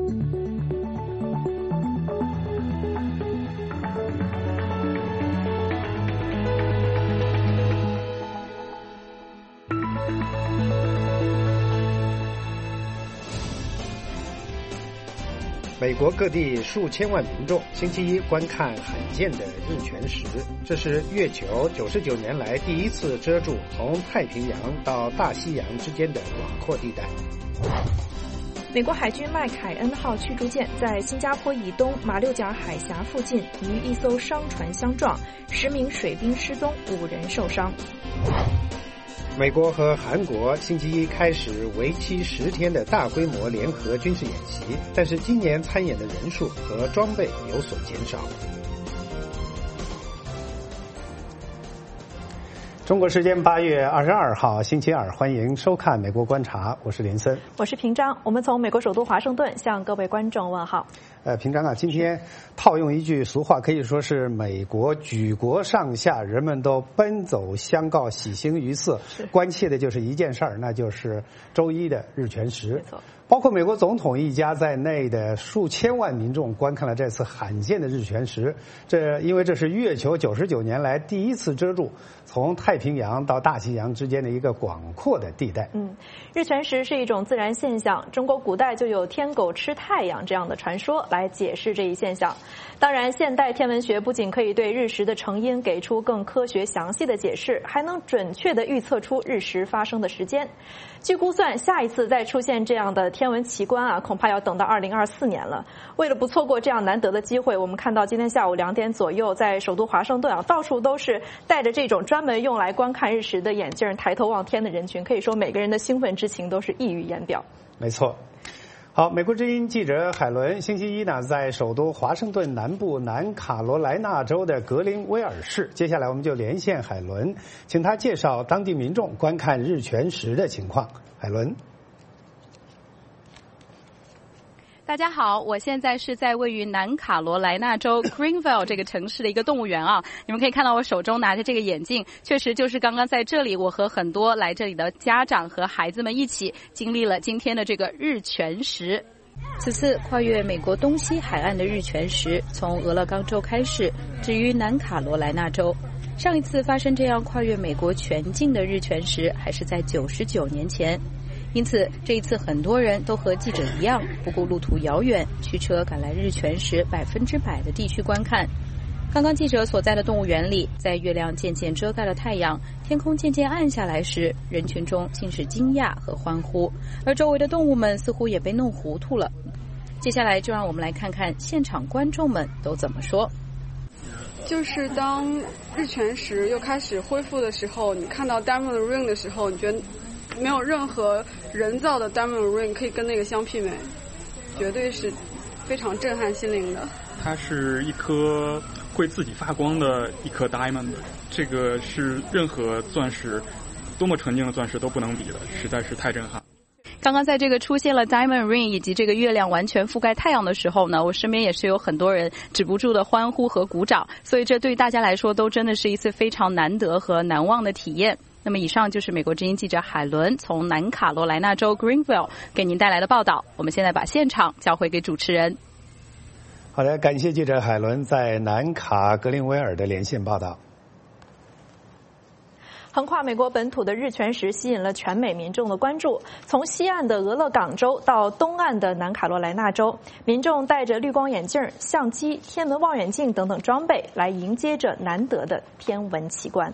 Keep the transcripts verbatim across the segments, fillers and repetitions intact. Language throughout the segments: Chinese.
美国各地数千万民众星期一观看罕见的日全食，这是月球九十九年来第一次遮住从太平洋到大西洋之间的广阔地带。 美国海军麦凯恩号驱逐舰在新加坡以东马六甲海峡附近与一艘商船相撞，十名水兵失踪，五人受伤。 美国和韩国星期一开始为期十天的大规模联合军事演习，但是今年参演的人数和装备有所减少。中国时间八月二十二号星期二，欢迎收看《美国观察》，我是林森， 我是平章。我们从美国首都华盛顿向各位观众问好。 呃，平章啊，今天套用一句俗话，可以说是美国举国上下人们都奔走相告，喜形于色，关切的就是一件事儿，那就是周一的日全食。 没错。 包括美国总统一家在内的数千万民众观看了这次罕见的日全食，这因为这是月球九十九年来第一次遮住从太平洋到大西洋之间的一个广阔的地带。 嗯，日全食是一种自然现象，中国古代就有天狗吃太阳这样的传说来解释这一现象。当然，现代天文学不仅可以对日食的成因给出更科学详细的解释，还能准确地预测出日食发生的时间。据估算，下一次再出现这样的天文奇观啊，恐怕要等到二零二四年了。为了不错过这样难得的机会，我们看到今天下午两点左右，在首都华盛顿啊，到处都是戴着这种专门用来观看日食的眼镜，抬头望天的人群，可以说每个人的兴奋之情都是溢于言表。 没错。好，美国之音记者海伦星期一呢，在首都华盛顿南部南卡罗来纳州的格林威尔市。接下来我们就连线海伦，请他介绍当地民众观看日全食的情况。海伦。 大家好，我现在是在位于南卡罗来纳州 Greenville 这个城市的一个动物园啊。你们可以看到我手中拿着这个眼镜，确实就是刚刚在这里，我和很多来这里的家长和孩子们一起经历了今天的这个日全食。此次跨越美国东西海岸的日全食，从俄勒冈州开始，止于南卡罗来纳州。上一次发生这样跨越美国全境的日全食，还是在九十九年前。因此，这一次很多人都和记者一样，不顾路途遥远，驱车赶来日全食百分之百的地区观看。刚刚记者所在的动物园里，在月亮渐渐遮盖了太阳，天空渐渐暗下来时，人群中尽是惊讶和欢呼，而周围的动物们似乎也被弄糊涂了。接下来就让我们来看看现场观众们都怎么说。 就是当日全食又开始恢复的时候，你看到 Diamond Ring 的时候，你觉得没有任何人造的 Diamond Ring 可以跟那个相媲美，绝对是非常震撼心灵的。 它是一颗会自己发光的一颗 Diamond， 这个是任何钻石多么纯净的钻石都不能比的，实在是太震撼。 刚刚在这个出现了 Diamond Ring 以及这个月亮完全覆盖太阳的时候呢，我身边也是有很多人止不住的欢呼和鼓掌，所以这对大家来说都真的是一次非常难得和难忘的体验。那么以上就是美国之音记者海伦从南卡罗来纳州 Greenville 给您带来的报道。我们现在把现场交回给主持人。 好的，感谢记者海伦在南卡格林威尔的连线报道。 横跨美国本土的日全食吸引了全美民众的关注，从西岸的俄勒冈州到东岸的南卡罗来纳州，民众带着绿光眼镜、相机、天文望远镜等等装备来迎接着难得的天文奇观。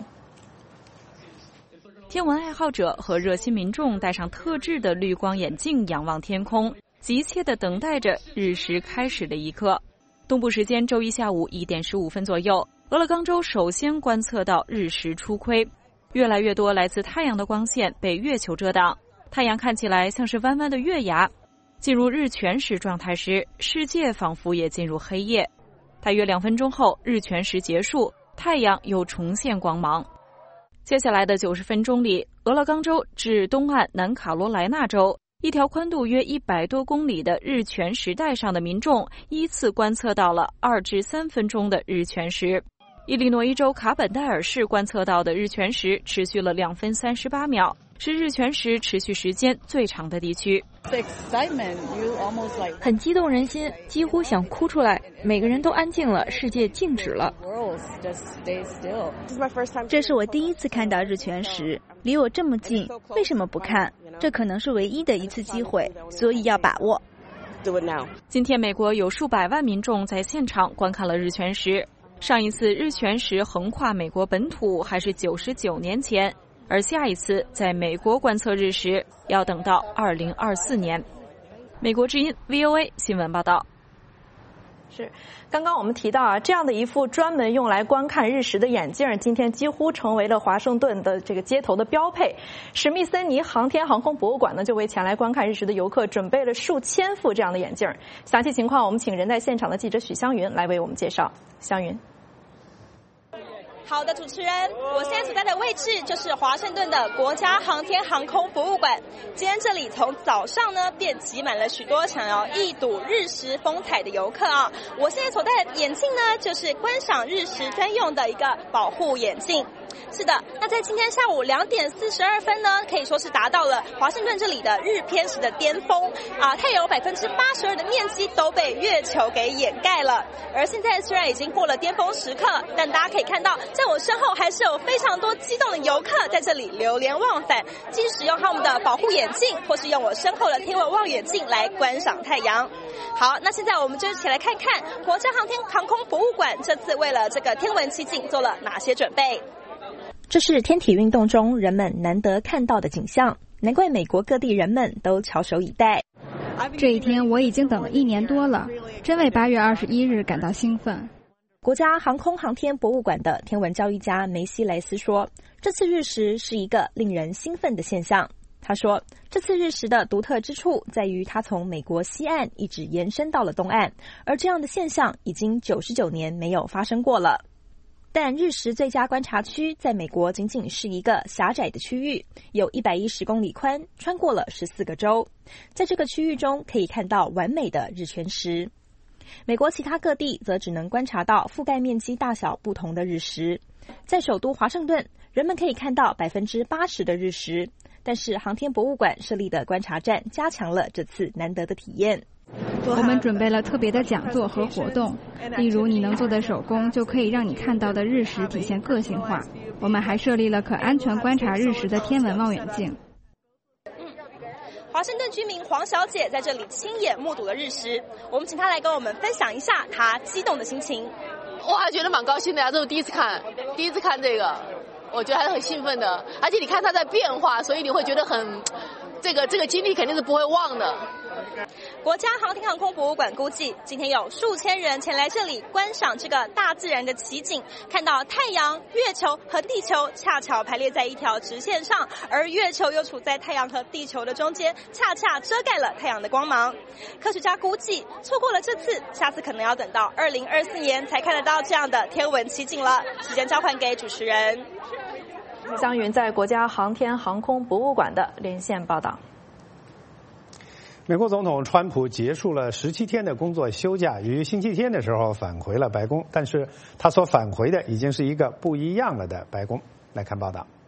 天文爱好者和热心民众戴上特制的绿光眼镜，仰望天空，急切地等待着日食开始的一刻。东部时间周一下午一点十五分左右，俄勒冈州首先观测到日食初窥。越来越多来自太阳的光线被月球遮挡，太阳看起来像是弯弯的月牙。进入日全食状态时，世界仿佛也进入黑夜。大约两分钟后，日全食结束，太阳又重现光芒。接下来的九十分钟里，俄勒冈州至东岸南卡罗来纳州一条宽度约一百多公里的日全食带上的民众依次观测到了二至三分钟的日全食。伊利诺伊州卡本戴尔市观测到的日全食持续了两分三十八秒， 是日全食持续时间最长的地区。 很激动人心，几乎想哭出来。每个人都安静了，世界静止了。 这是我第一次看到日全食，离我这么近，为什么不看？这可能是唯一的一次机会，所以要把握。 今天美国有数百万民众在现场观看了日全食。上一次日全食横跨美国本土还是九十九年前，而下一次在美国观测日食要等到二零二四年。美国之音 V O A 新闻报道。 是，刚刚我们提到啊，这样的一副专门用来观看日食的眼镜，今天几乎成为了华盛顿的这个街头的标配。史密森尼航天航空博物馆呢，就为前来观看日食的游客准备了数千副这样的眼镜。详细情况，我们请人在现场的记者许湘云来为我们介绍。湘云。 好的，主持人，我现在所在的位置就是华盛顿的国家航天航空博物馆。今天这里从早上呢便挤满了许多想要一睹日食风采的游客啊。我现在所戴的眼镜呢，就是观赏日食专用的一个保护眼镜。是的，那在今天下午两点四十二分呢，可以说是达到了华盛顿这里的日偏食的巅峰啊！太阳有百分之八十二的面积都被月球给掩盖了。而现在虽然已经过了巅峰时刻，但大家可以看到，在我身后还是有非常多激动的游客在这里流连忘返，既使用他们的保护眼镜，或是用我身后的天文望远镜来观赏太阳。好，那现在我们就一起来看看国家航天航空博物馆这次为了这个天文奇景做了哪些准备。 这是天体运动中人们难得看到的景象，难怪美国各地人们都翘首以待。 这一天我已经等了一年多了，真为八月二十一日感到兴奋。 国家航空航天博物馆的天文教育家梅西莱斯说，这次日食是一个令人兴奋的现象。他说，这次日食的独特之处在于它从美国西岸一直延伸到了东岸，而这样的现象已经九十九年没有发生过了。但日食最佳观察区在美国仅仅是一个狭窄的区域，有一百一十公里宽，穿过了十四个州。在这个区域中可以看到完美的日全食。美国其他各地则只能观察到覆盖面积大小不同的日食。在首都华盛顿，人们可以看到百分之八十的日食，但是航天博物馆设立的观察站加强了这次难得的体验。 我们准备了特别的讲座和活动，例如你能做的手工就可以让你看到的日食体现个性化。我们还设立了可安全观察日食的天文望远镜。 嗯，华盛顿居民黄小姐在这里亲眼目睹了日食，我们请她来跟我们分享一下她激动的心情。 我还觉得蛮高兴的呀，这是第一次看，第一次看这个，我觉得还是很兴奋的。而且你看它在变化，所以你会觉得很，这个这个经历肯定是不会忘的。 国家航天航空博物馆估计，今天有数千人前来这里观赏这个大自然的奇景，看到太阳、月球和地球恰巧排列在一条直线上，而月球又处在太阳和地球的中间，恰恰遮盖了太阳的光芒。科学家估计，错过了这次，下次可能要等到二零二四年才看得到这样的天文奇景了。时间交还给主持人。 湘云在国家航天航空博物馆的连线报道。 美国总统川普结束了十七天的工作休假，于星期天的时候返回了白宫，但是他所返回的已经是一个不一样了的白宫。来看报道。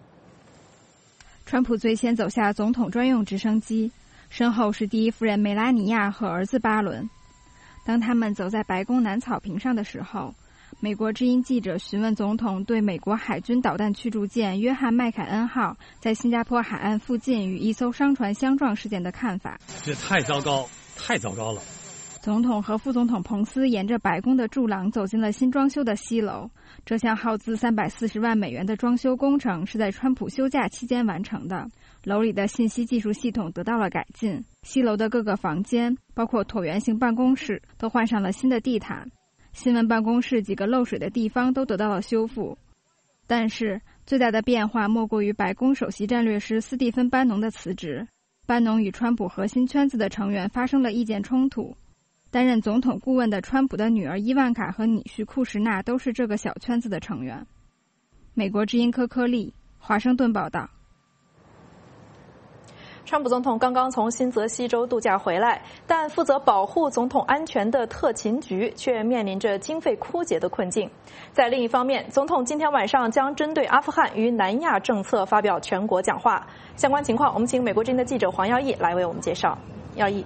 川普最先走下总统专用直升机，身后是第一夫人梅拉尼亚和儿子巴伦。当他们走在白宫南草坪上的时候，美国之音记者询问总统对美国海军导弹驱逐舰约翰麦凯恩号在新加坡海岸附近与一艘商船相撞事件的看法。 这太糟糕，太糟糕了。 总统和副总统彭斯沿着白宫的柱廊走进了新装修的西楼。这项耗资三百四十万美元的装修工程是在川普休假期间完成的。楼里的信息技术系统得到了改进，西楼的各个房间，包括椭圆形办公室，都换上了新的地毯。新闻办公室几个漏水的地方都得到了修复，但是最大的变化莫过于白宫首席战略师斯蒂芬·班农的辞职。班农与川普核心圈子的成员发生了意见冲突。担任总统顾问的川普的女儿伊万卡和女婿库什纳都是这个小圈子的成员。美国之音科科利，华盛顿报道。 川普总统刚刚从新泽西州度假回来，但负责保护总统安全的特勤局却面临着经费枯竭的困境。在另一方面，总统今天晚上将针对阿富汗与南亚政策发表全国讲话。相关情况，我们请美国之音的记者黄耀义来为我们介绍。耀义。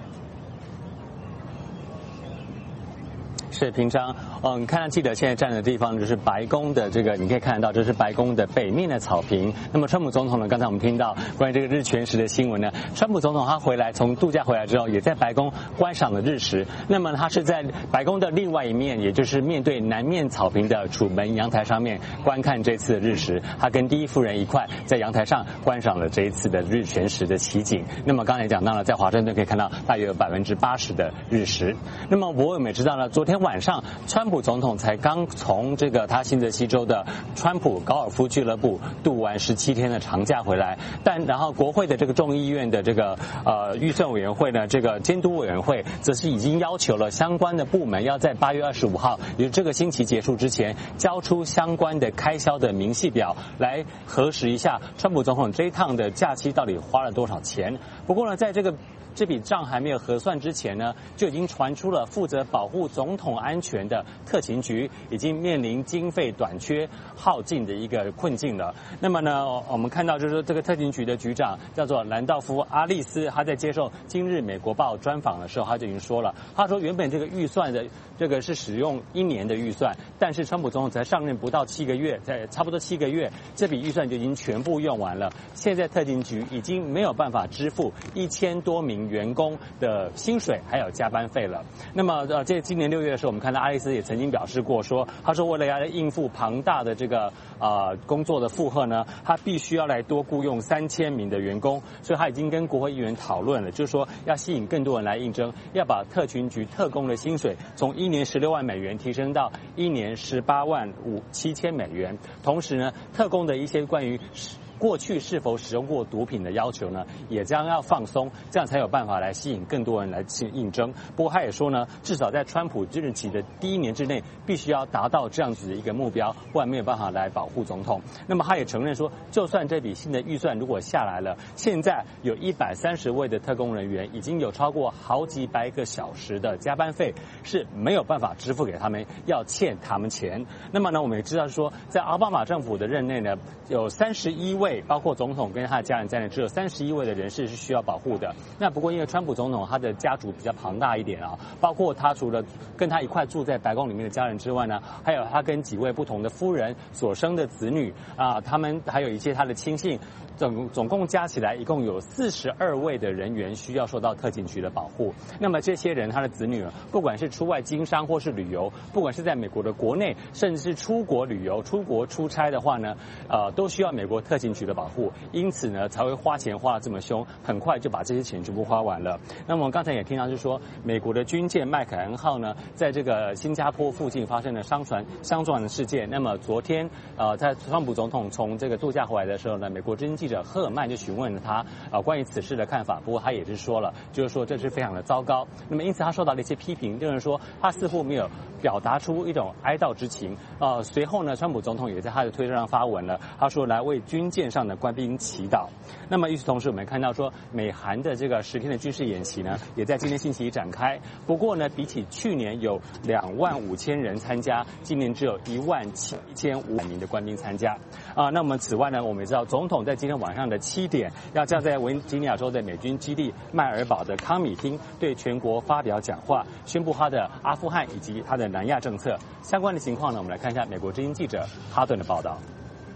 是平常，嗯，看到记者现在站的地方就是白宫的这个，你可以看得到，这是白宫的北面的草坪。那么，川普总统呢，刚才我们听到关于这个日全食的新闻呢，川普总统他回来从度假回来之后，也在白宫观赏了日食。那么，他是在白宫的另外一面，也就是面对南面草坪的楚门阳台上面观看这次的日食。他跟第一夫人一块在阳台上观赏了这一次的日全食的奇景。那么，刚才讲到了，在华盛顿可以看到大约有百分之八十的日食。那么，我们也知道了，昨天晚上，川普总统才刚从这个他新泽西州的川普高尔夫俱乐部度完十七天的长假回来，但然后国会的这个众议院的这个呃预算委员会呢，这个监督委员会则是已经要求了相关的部门要在八月二十五号，也就是这个星期结束之前，交出相关的开销的明细表，来核实一下川普总统这一趟的假期到底花了多少钱。不过呢，在这个这笔账还没有核算之前呢，就已经传出了负责保护总统安全的特勤局已经面临经费短缺耗尽的一个困境了。那么呢，我们看到就是说这个特勤局的局长叫做兰道夫·阿利斯，他在接受今日美国报专访的时候，他就已经说了，他说原本这个预算的这个是使用一年的预算，但是川普总统才上任不到七个月，在差不多七个月，这笔预算就已经全部用完了。现在特勤局已经没有办法支付一千多名员工的薪水还有加班费了。那么呃，这今年六月的时候，我们看到阿利斯也曾经表示过说，他说为了要应付庞大的这个呃工作的负荷呢，他必须要来多雇佣三千名的员工，所以他已经跟国会议员讨论了，就是说要吸引更多人来应征，要把特勤局特工的薪水从一年十六万美元提升到一年十八万五七千美元。同时呢，特工的一些关于过去是否使用过毒品的要求呢，也将要放松，这样才有办法来吸引更多人来应征。不过他也说呢，至少在川普任期的第一年之内，必须要达到这样子的一个目标，不然没有办法来保护总统。那么他也承认说，就算这笔新的预算如果下来了，现在有一百三十位的特工人员，已经有超过好几百个小时的加班费是没有办法支付给他们，要欠他们钱。那么呢，我们也知道说，在奥巴马政府的任内呢，有三十一位，包括总统跟他的家人在内，只有三十一位的人士是需要保护的。那不过因为川普总统他的家族比较庞大一点啊，包括他除了跟他一块住在白宫里面的家人之外呢，还有他跟几位不同的夫人所生的子女啊，他们还有一些他的亲信，总总共加起来一共有四十二位的人员需要受到特勤局的保护。那么这些人他的子女，不管是出外经商或是旅游，不管是在美国的国内，甚至是出国旅游、出国出差的话呢，呃，都需要美国特勤局的保护，因此呢才会花钱花得这么凶，很快就把这些钱全部花完了。那么我们刚才也听到，就是说美国的军舰麦凯恩号呢，在这个新加坡附近发生了商船相撞的事件。那么昨天呃，在川普总统从这个度假回来的时候呢，美国之音记者赫尔曼就询问了他呃关于此事的看法，不过他也是说了，就是说这是非常的糟糕。那么因此他受到了一些批评，就是说他似乎没有表达出一种哀悼之情。呃，随后呢，川普总统也在他的推特上发文了，他说来为军舰上的官兵祈祷。那么与此同时，我们看到说美韩的这个十天的军事演习呢，也在今天星期一展开。不过呢，比起去年有两万五千人参加，今年只有一万七千五百名的官兵参加。啊、呃，那么此外呢，我们也知道总统在今天晚上的七点要将在维吉尼亚州的美军基地迈尔堡的康米厅对全国发表讲话，宣布他的阿富汗以及他的南亚政策。相关的情况呢，我们来看一下美国之音记者哈顿的报道。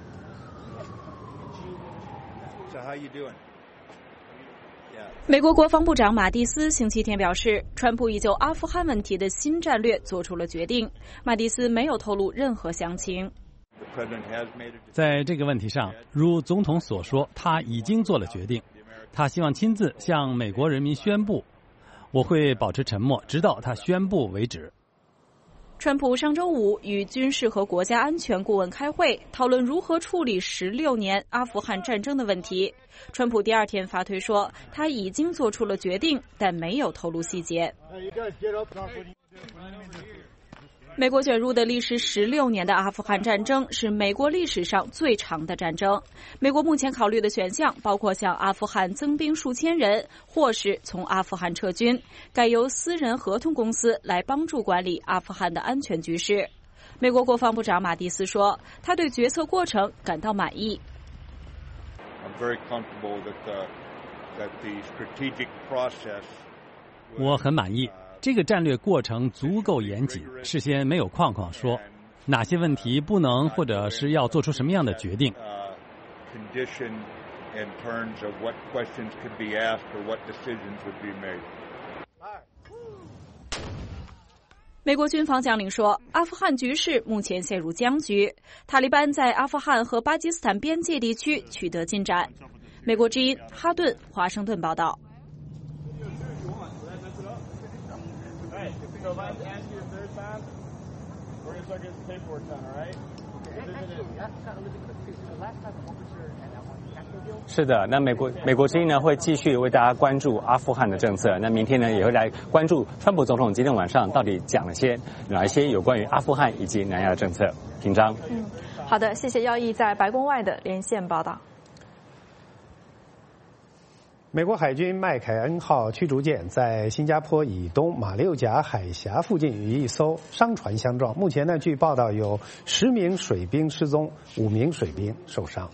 美国国防部长马蒂斯星期天表示，川普已就阿富汗问题的新战略做出了决定。马蒂斯没有透露任何详情。 在这个问题上，如总统所说，他已经做了决定。他希望亲自向美国人民宣布，我会保持沉默，直到他宣布为止。 川普上周五与军事和国家安全顾问开会，讨论如何处理十六年阿富汗战争的问题。川普第二天发推说，他已经做出了决定，但没有透露细节。 美国卷入的历时十六年的阿富汗战争是美国历史上最长的战争。美国目前考虑的选项包括向阿富汗增兵数千人，或是从阿富汗撤军，改由私人合同公司来帮助管理阿富汗的安全局势。美国国防部长马蒂斯说，他对决策过程感到满意。 我很满意。这个战略过程足够严谨，事先没有框框说哪些问题不能，或者是要做出什么样的决定。美国军方将领说，阿富汗局势目前陷入僵局，塔利班在阿富汗和巴基斯坦边界地区取得进展。美国之音哈顿华盛顿报道。 是的，那美国美国之音呢会继续为大家关注阿富汗的政策。那明天呢也会来关注川普总统今天晚上到底讲了些哪一些有关于阿富汗以及南亚的政策。平章， 嗯，好的，谢谢耀毅在白宫外的连线报道。 美国海军麦凯恩号驱逐舰在新加坡以东马六甲海峡附近与一艘商船相撞，目前呢，据报道有十名水兵失踪，五名水兵受伤。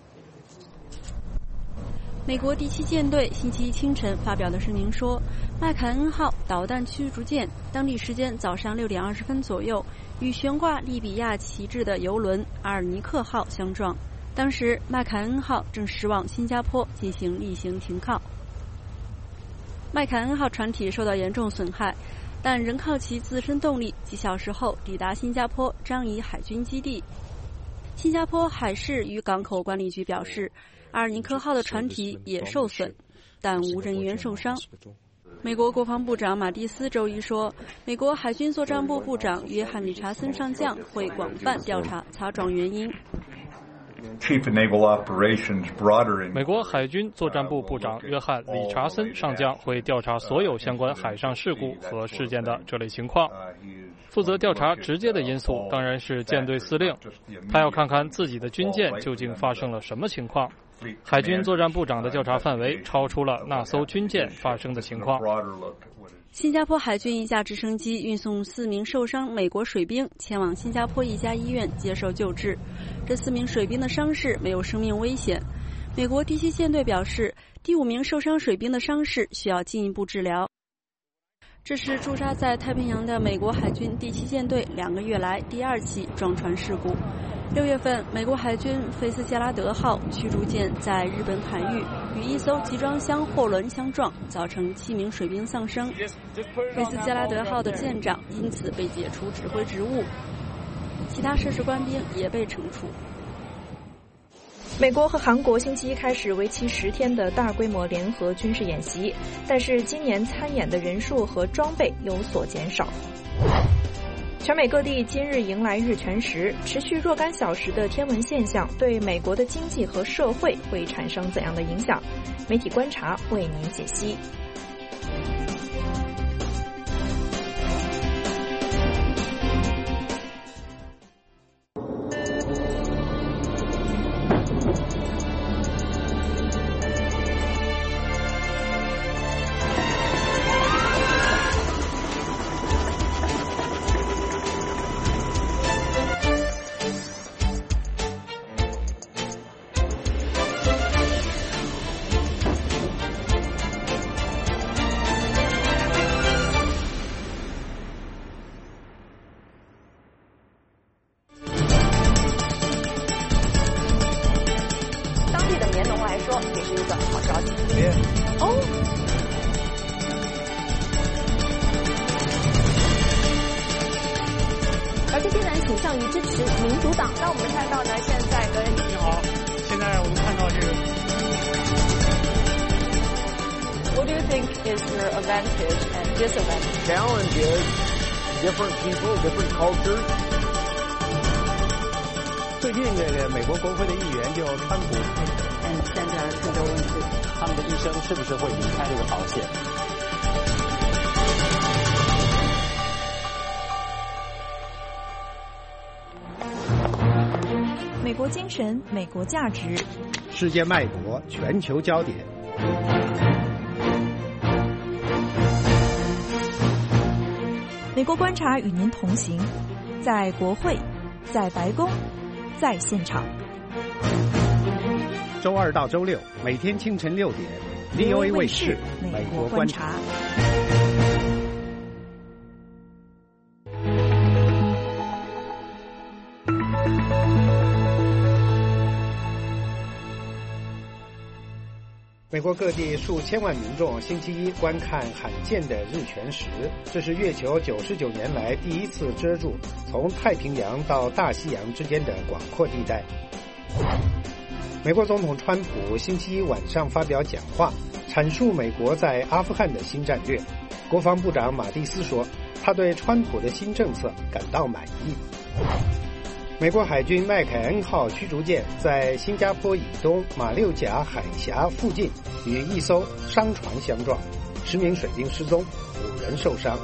美国第七舰队星期一清晨发表的声明说，麦凯恩号导弹驱逐舰当地时间早上六点二十分左右与悬挂利比亚旗帜的油轮阿尔尼克号相撞。当时麦凯恩号正驶往新加坡进行例行停靠。麦凯恩号船体受到严重损害，但仍靠其自身动力几小时后抵达新加坡樟宜海军基地。新加坡海事与港口管理局表示，阿尔尼克号的船体也受损，但无人员受伤。美国国防部长马蒂斯周一说，美国海军作战部部长约翰·理查森上将会广泛调查擦撞原因。 美国海军作战部部长约翰·理查森上将会调查所有相关海上事故和事件的这类情况。负责调查直接的因素当然是舰队司令，他要看看自己的军舰究竟发生了什么情况。海军作战部长的调查范围超出了那艘军舰发生的情况。 新加坡海军一架直升机运送四名受伤美国水兵前往新加坡一家医院接受救治，这四名水兵的伤势没有生命危险。美国第七舰队表示，第五名受伤水兵的伤势需要进一步治疗。这是驻扎在太平洋的美国海军第七舰队两个月来第二起撞船事故。六月份，美国海军菲斯杰拉德号驱逐舰在日本海域与一艘集装箱货轮相撞，造成七名水兵丧生。菲斯杰拉德号的舰长因此被解除指挥职务，其他涉事官兵也被惩处。 美国和韩国星期一开始为期十天的大规模联合军事演习，但是今年参演的人数和装备有所减少。全美各地今日迎来日全食，持续若干小时的天文现象对美国的经济和社会会产生怎样的影响？媒体观察为您解析。 最近这个美国国会的议员就川普， 嗯，现在更多问题，他们的医生是不是会离开这个保险？ 国精神，美国价值， 世界脉搏，全球焦点。 美国观察与您同行，在国会，在白宫，在现场。 周二到周六，每天清晨六点 ，V O A 卫视《美国观察》。美国各地数千万民众星期一观看罕见的日全食，这是月球九十九年来第一次遮住从太平洋到大西洋之间的广阔地带。美国总统川普星期一晚上发表讲话，阐述美国在阿富汗的新战略。国防部长马蒂斯说，他对川普的新政策感到满意。美国海军麦凯恩号驱逐舰在新加坡以东马六甲海峡附近与一艘商船相撞，十名水兵失踪，五人受伤。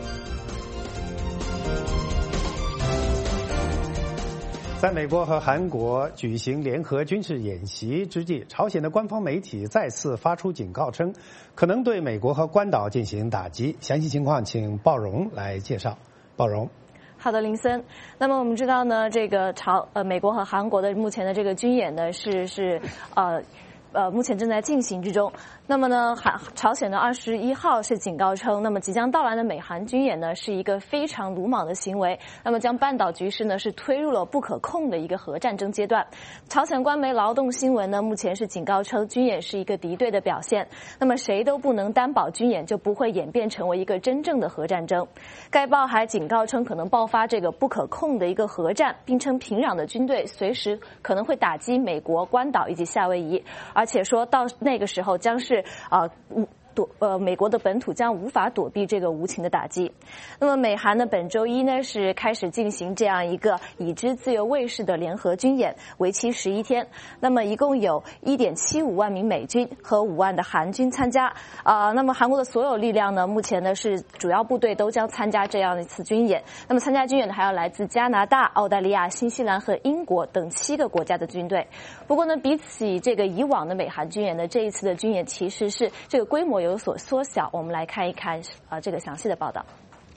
在美国和韩国举行联合军事演习之际，朝鲜的官方媒体再次发出警告称，可能对美国和关岛进行打击。详细情况请鲍荣来介绍。鲍荣。 好的，林森。那么我们知道呢，这个朝呃美国和韩国的目前的这个军演呢是是呃呃目前正在进行之中。那么呢，韩朝鲜的二十一号是警告称，那么即将到来的美韩军演呢是一个非常鲁莽的行为，那么将半岛局势呢是推入了不可控的一个核战争阶段。朝鲜官媒劳动新闻呢目前是警告称，军演是一个敌对的表现，那么谁都不能担保军演就不会演变成为一个真正的核战争。该报还警告称，可能爆发这个不可控的一个核战，并称平壤的军队随时可能会打击美国、关岛以及夏威夷，而且说到那个时候将是啊，躲呃，美国的本土将无法躲避这个无情的打击。那么，美韩呢本周一呢是开始进行这样一个已知自由卫士的联合军演，为期十一天。那么，一共有 一点七五万名美军和五万的韩军参加。啊、呃，那么韩国的所有力量呢，目前呢是主要部队都将参加这样一次军演。那么，参加军演的还要来自加拿大、澳大利亚、新西兰和英国等七个国家的军队。不过呢，比起这个以往的美韩军演呢，这一次的军演其实是这个规模有所缩小。我们来看一看啊、呃、这个详细的报道。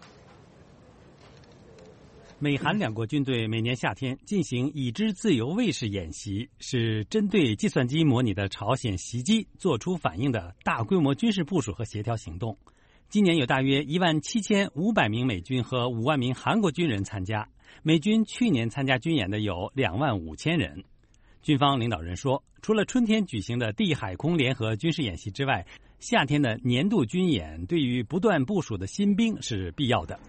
美韩两国军队每年夏天进行已知自由卫士演习，是针对计算机模拟的朝鲜袭击做出反应的大规模军事部署和协调行动。今年有大约一万七千五百名美军和五万名韩国军人参加，美军去年参加军演的有两万五千人。军方领导人说，除了春天举行的地海空联合军事演习之外，夏天的年度军演对于不断部署的新兵是必要的。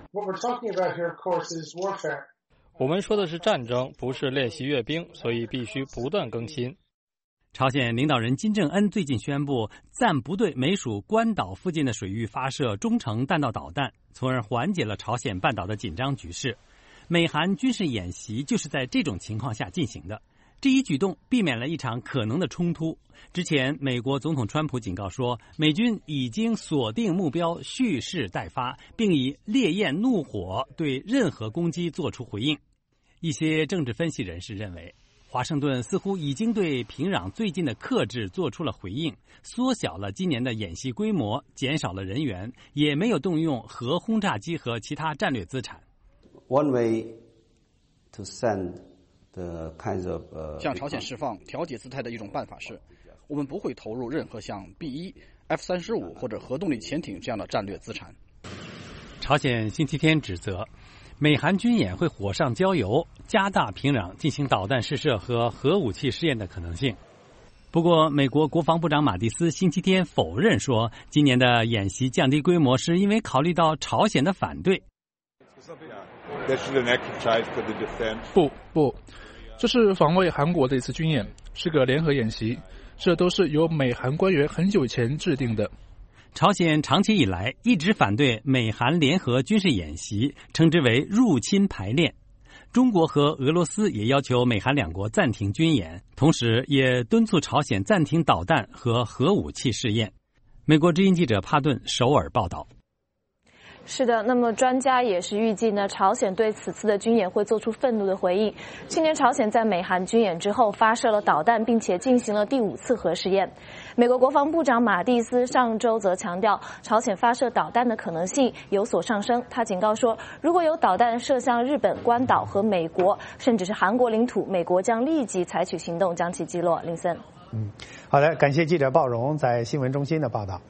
我们说的是战争，不是练习阅兵，所以必须不断更新。 朝鲜领导人金正恩最近宣布，暂不对美属关岛附近的水域发射中程弹道导弹，从而缓解了朝鲜半岛的紧张局势。美韩军事演习就是在这种情况下进行的。这一举动避免了一场可能的冲突。之前，美国总统川普警告说，美军已经锁定目标，蓄势待发，并以烈焰怒火对任何攻击作出回应。一些政治分析人士认为，华盛顿似乎已经对平壤最近的克制做出了回应，缩小了今年的演习规模，减少了人员，也没有动用核轰炸机和其他战略资产。 One way to send the kinds of, uh, 向朝鲜释放调节姿态的一种办法是，我们不会投入任何像 B 一、F 三十五或者核动力潜艇这样的战略资产。 朝鲜星期天指责美韩军演会火上浇油，加大平壤进行导弹试射和核武器试验的可能性。不过，美国国防部长马蒂斯星期天否认说，今年的演习降低规模是因为考虑到朝鲜的反对。 不不，这是防卫韩国的一次军演，是个联合演习，这都是由美韩官员很久前制定的。 朝鲜长期以来一直反对美韩联合军事演习，称之为入侵排练。中国和俄罗斯也要求美韩两国暂停军演，同时也敦促朝鲜暂停导弹和核武器试验。美国之音记者帕顿首尔报道。 是的，那么专家也是预计呢，朝鲜对此次的军演会做出愤怒的回应。去年朝鲜在美韩军演之后发射了导弹，并且进行了第五次核试验。美国国防部长马蒂斯上周则强调，朝鲜发射导弹的可能性有所上升。他警告说，如果有导弹射向日本、关岛和美国，甚至是韩国领土，美国将立即采取行动将其击落。林森， 嗯，好的，感谢记者鲍荣在新闻中心的报道。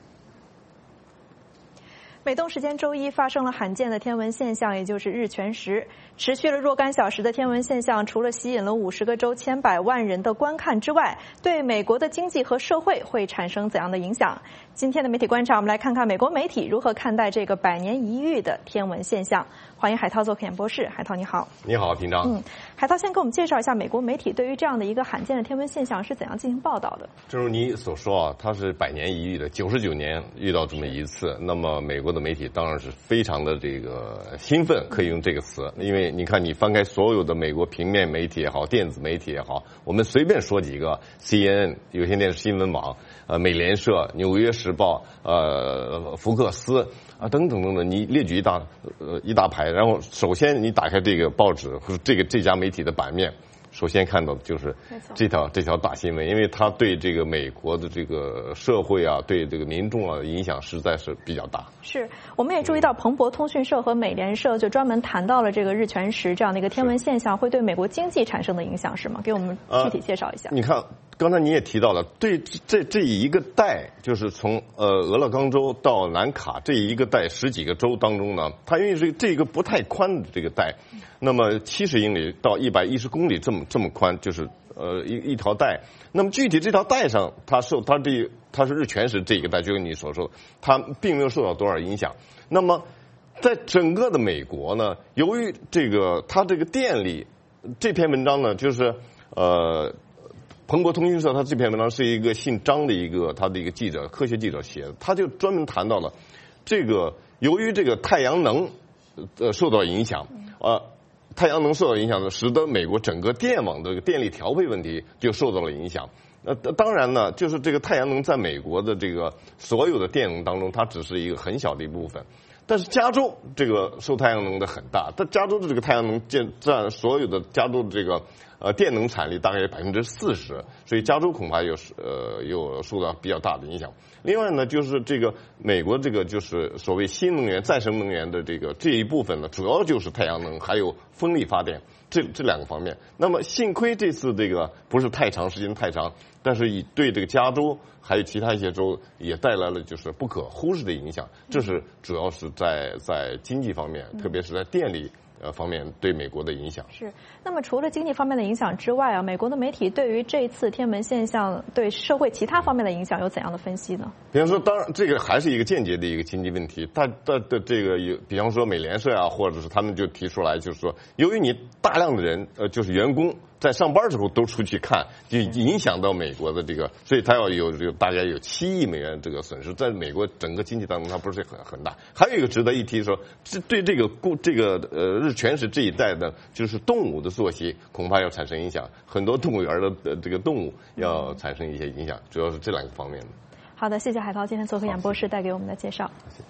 美东时间周一发生了罕见的天文现象，也就是日全食。持续了若干小时的天文现象，除了吸引了五十个州千百万人的观看之外，对美国的经济和社会会产生怎样的影响？今天的媒体观察，我们来看看美国媒体如何看待这个百年一遇的天文现象。欢迎海涛做客演播室，海涛你好。 你好，平章。 嗯，海涛先给我们介绍一下美国媒体对于这样的一个罕见的天文现象是怎样进行报道的。 正如你所说啊，它是百年一遇的，九十九年遇到这么一次，那么美国的媒体当然是非常的这个兴奋，可以用这个词，因为你看你翻开所有的美国平面媒体也好，电子媒体也好，我们随便说几个 C N N 有线电视新闻网、呃美联社、纽约时报、呃福克斯啊等等等等，你列举一大呃一大排，然后首先你打开这个报纸或者这个这家媒体的版面，首先看到的就是这条这条大新闻，因为它对这个美国的这个社会啊，对这个民众啊影响实在是比较大。 是，我们也注意到彭博通讯社和美联社就专门谈到了这个日全食这样的一个天文现象会对美国经济产生的影响，是吗？给我们具体介绍一下。 呃、你看，刚才你也提到了，对这这一个带，就是从呃俄勒冈州到南卡这一个带十几个州当中呢，它因为是这个不太宽的这个带，那么七十英里到一百一十公里这么这么宽，就是呃一一条带。那么具体这条带上，它受它这它是日全食这一个带，就跟你所说的，它并没有受到多少影响。那么在整个的美国呢，由于这个它这个电力，这篇文章呢就是呃。彭博通讯社他这篇文章是一个姓张的一个他的一个记者，科学记者写的，他就专门谈到了这个由于这个太阳能呃受到影响，呃太阳能受到影响呢，使得美国整个电网的这个电力调配问题就受到了影响。呃，当然呢，就是这个太阳能在美国的这个所有的电能当中，它只是一个很小的一部分。但是加州这个受太阳能的很大，但加州的这个太阳能占占所有的加州的这个呃电能产力大概百分之四十，所以加州恐怕有呃有受到比较大的影响。另外呢，就是这个美国这个就是所谓新能源、再生能源的这个这一部分呢，主要就是太阳能还有风力发电这这两个方面。那么幸亏这次这个不是太长时间太长，但是以对这个加州还有其他一些州也带来了就是不可忽视的影响。这是主要是在在经济方面，特别是在电力呃方面对美国的影响。 是。那么除了经济方面的影响之外啊，美国的媒体对于这次天文现象对社会其他方面的影响有怎样的分析呢？ 比方说，当然这个还是一个间接的一个经济问题。它的的这个有，比方说美联社啊，或者是他们就提出来，就是说，由于你大量的人呃就是员工在上班的时候都出去看，就影响到美国的这个，所以它要有有大概有七亿美元这个损失，在美国整个经济当中它不是很很大。还有一个值得一提说，这对这个这个呃日全食这一带呢，就是动物的作息恐怕要产生影响，很多动物园的这个动物要产生一些影响，主要是这两个方面的。 好的，谢谢海涛今天做客演播室带给我们的介绍。 谢谢。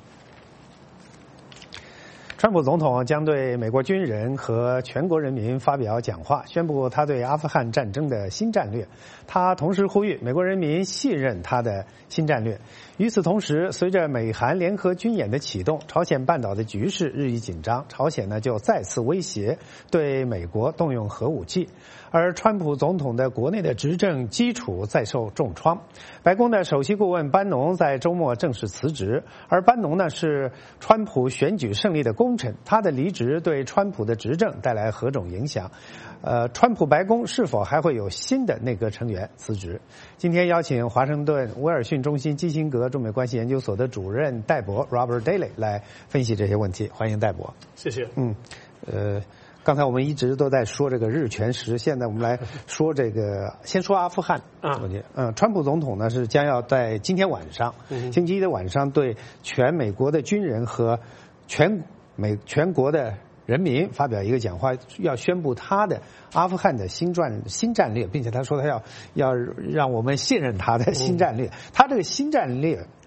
川普总统将对美国军人和全国人民发表讲话，宣布他对阿富汗战争的新战略。他同时呼吁美国人民信任他的新战略。与此同时，随着美韩联合军演的启动，朝鲜半岛的局势日益紧张，朝鲜呢就再次威胁对美国动用核武器。而川普总统的国内的执政基础再受重创。白宫的首席顾问班农在周末正式辞职，而班农呢是川普选举胜利的功臣，他的离职对川普的执政带来何种影响？呃，川普白宫是否还会有新的内阁成员辞职？今天邀请华盛顿威尔逊中心基辛格中美关系研究所的主任戴博 Robert Daly 来分析这些问题。欢迎戴博。 谢谢。 嗯，呃。刚才我们一直都在说这个日全食，现在我们来说这个，先说阿富汗问题。嗯，川普总统呢是将要在今天晚上，嗯、星期一的晚上对全美国的军人和全美全国的人民发表一个讲话，要宣布他的阿富汗的新战新战略，并且他说他要要让我们信任他的新战略。嗯、他这个新战略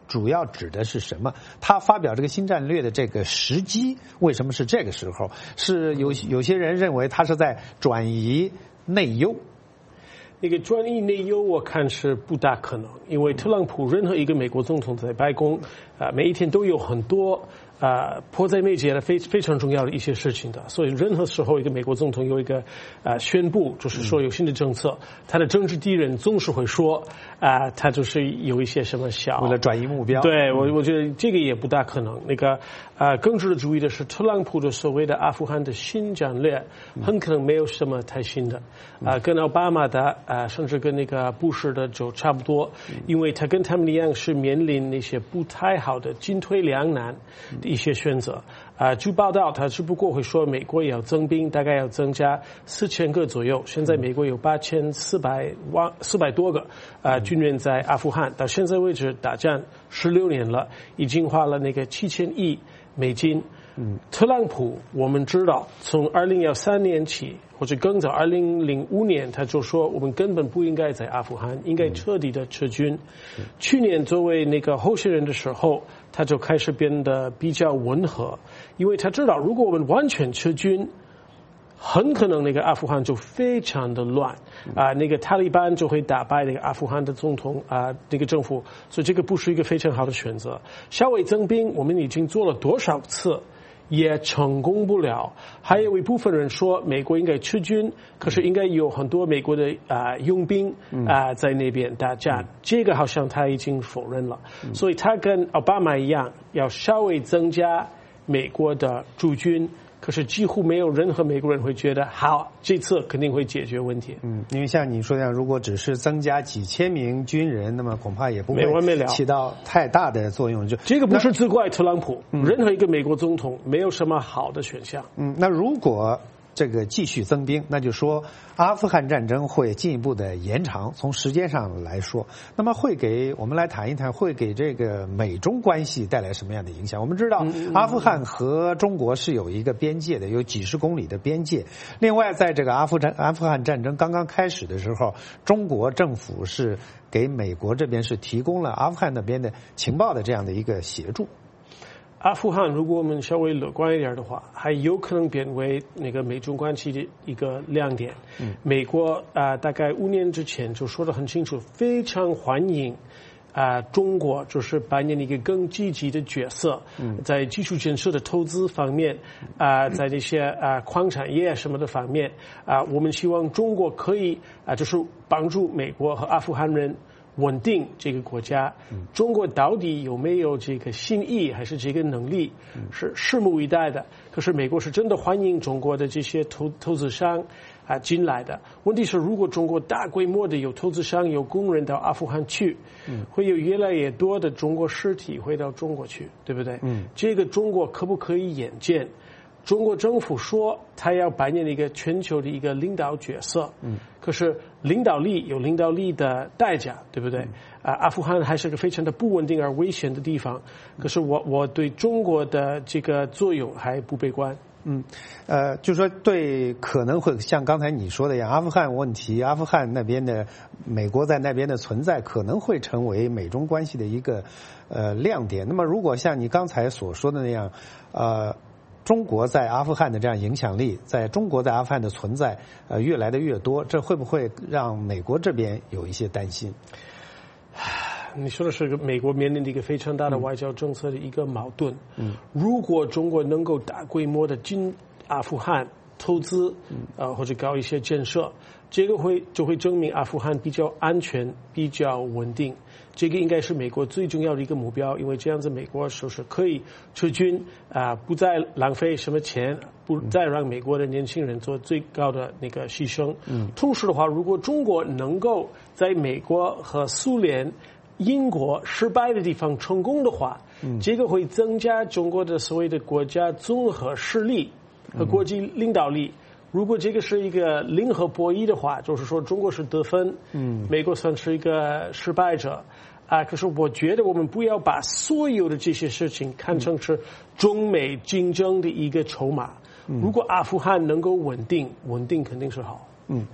主要指的是什么？他发表这个新战略的这个时机为什么是这个时候？是有有些人认为他是在转移内忧。 那个转移内忧，我看是不大可能，因为特朗普任何一个美国总统在白宫啊、呃，每一天都有很多啊、呃、迫在眉睫的非非常重要的一些事情的，所以任何时候一个美国总统有一个啊、呃、宣布，就是说有新的政策，他的政治敌人总是会说啊、呃，他就是有一些什么小为了转移目标。 对我我觉得这个也不大可能。那个啊、呃，更值得注意的是，特朗普的所谓的阿富汗的新战略，很可能没有什么太新的啊、呃，跟奥巴马的。啊，甚至跟那个布什的就差不多，因为他跟他们一样是面临那些不太好的进退两难的一些选择。啊，据报道，他只不过会说美国也要增兵，大概要增加四千个左右。现在美国有八千四百万四百多个啊军人在阿富汗，到现在为止打战十六年了，已经花了那个七千亿美金。嗯，特朗普我们知道，从二零一三年起，或者更早二零零五年，他就说我们根本不应该在阿富汗，应该彻底的撤军。嗯、去年作为那个候选人的时候，他就开始变得比较温和，因为他知道，如果我们完全撤军，很可能那个阿富汗就非常的乱啊、呃，那个塔利班就会打败那个阿富汗的总统啊、呃，那个政府，所以这个不是一个非常好的选择。稍微增兵，我们已经做了多少次？也成功不了，还有一部分人说美国应该撤军，可是应该有很多美国的啊、呃、佣兵啊、呃、在那边打仗，嗯、这个好像他已经否认了，嗯、所以他跟奥巴马一样，要稍微增加美国的驻军。可是几乎没有任何美国人会觉得好，这次肯定会解决问题。 嗯，因为像你说的，如果只是增加几千名军人，那么恐怕也不会起到太大的作用。就这个不是责怪特朗普，嗯、任何一个美国总统没有什么好的选项。 嗯，那如果这个继续增兵，那就说阿富汗战争会进一步的延长。从时间上来说，那么会给我们来谈一谈，会给这个美中关系带来什么样的影响？我们知道，阿富汗和中国是有一个边界的，有几十公里的边界。另外，在这个阿富战阿富汗战争刚刚开始的时候，中国政府是给美国这边是提供了阿富汗那边的情报的这样的一个协助。 阿富汗，如果我们稍微乐观一点的话，还有可能变为那个美中关系的一个亮点。嗯、美国啊、呃，大概五年之前就说得很清楚，非常欢迎啊、呃，中国就是扮演一个更积极的角色，嗯、在基础建设的投资方面啊、呃，在那些啊、呃、矿产业什么的方面啊、呃，我们希望中国可以啊、呃，就是帮助美国和阿富汗人。稳定这个国家，中国到底有没有这个心意，还是这个能力，是拭目以待的。可是美国是真的欢迎中国的这些投投资商啊进来的。问题是，如果中国大规模的有投资商、有工人到阿富汗去，嗯、会有越来越多的中国尸体回到中国去，对不对？嗯，这个中国可不可以眼见？中国政府说他要扮演一个全球的一个领导角色，嗯，可是领导力有领导力的代价，对不对？啊、嗯，阿富汗还是个非常的不稳定而危险的地方，可是我我对中国的这个作用还不悲观。 嗯，呃，就说对，可能会像刚才你说的一样，阿富汗问题，阿富汗那边的美国在那边的存在，可能会成为美中关系的一个呃亮点。那么，如果像你刚才所说的那样，呃。中国在阿富汗的这样影响力，在中国在阿富汗的存在，呃，越来的越多，这会不会让美国这边有一些担心？ 你说的是美国面临的一个非常大的外交政策的一个矛盾。嗯，如果中国能够大规模的进阿富汗投资，呃，或者搞一些建设，这个会就会证明阿富汗比较安全、比较稳定。这个应该是美国最重要的一个目标，因为这样子美国就是可以撤军啊、呃，不再浪费什么钱，不再让美国的年轻人做最高的那个牺牲。嗯，同时的话，如果中国能够在美国和苏联、英国失败的地方成功的话，嗯，这个会增加中国的所谓的国家综合实力和国际领导力。嗯，如果这个是一个零和博弈的话，就是说中国是得分，嗯，美国算是一个失败者，啊，可是我觉得我们不要把所有的这些事情看成是中美竞争的一个筹码。嗯，如果阿富汗能够稳定，稳定肯定是好。 嗯，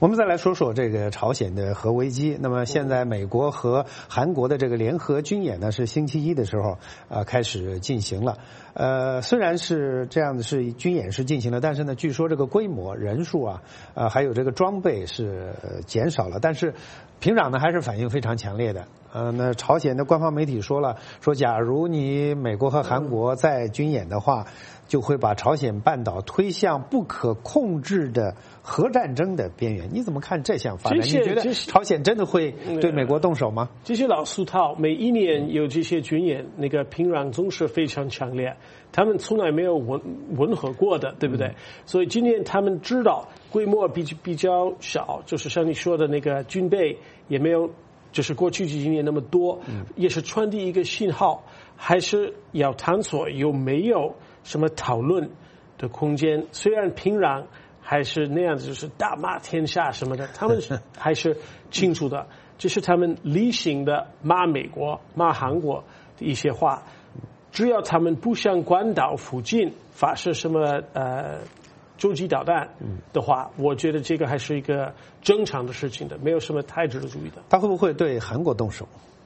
我们再来说说这个朝鲜的核危机。那么现在美国和韩国的这个联合军演呢，是星期一的时候呃开始进行了。呃，虽然是这样的，是军演是进行了，但是呢，据说这个规模、人数啊，呃，还有这个装备是减少了，但是平壤呢还是反应非常强烈的。呃，那朝鲜的官方媒体说了，说假如你美国和韩国在军演的话，就会把朝鲜半岛推向不可控制的核战争的边缘。你怎么看这项发展？你觉得朝鲜真的会对美国动手吗？ 这些老俗套，每一年有这些军演，那个平壤总是非常强烈，他们从来没有吻吻合过的，对不对？嗯、所以今年他们知道规模比比较小，就是像你说的那个军备也没有。就是过去几年那么多，也是传递一个信号，还是要探索有没有什么讨论的空间。虽然平壤还是那样子，就是大骂天下什么的，他们还是清楚的，这是他们例行的骂美国、骂韩国的一些话。只要他们不向关岛附近发射什么呃。洲际导弹的话，我觉得这个还是一个正常的事情的，没有什么太值得注意的。 他会不会对韩国动手？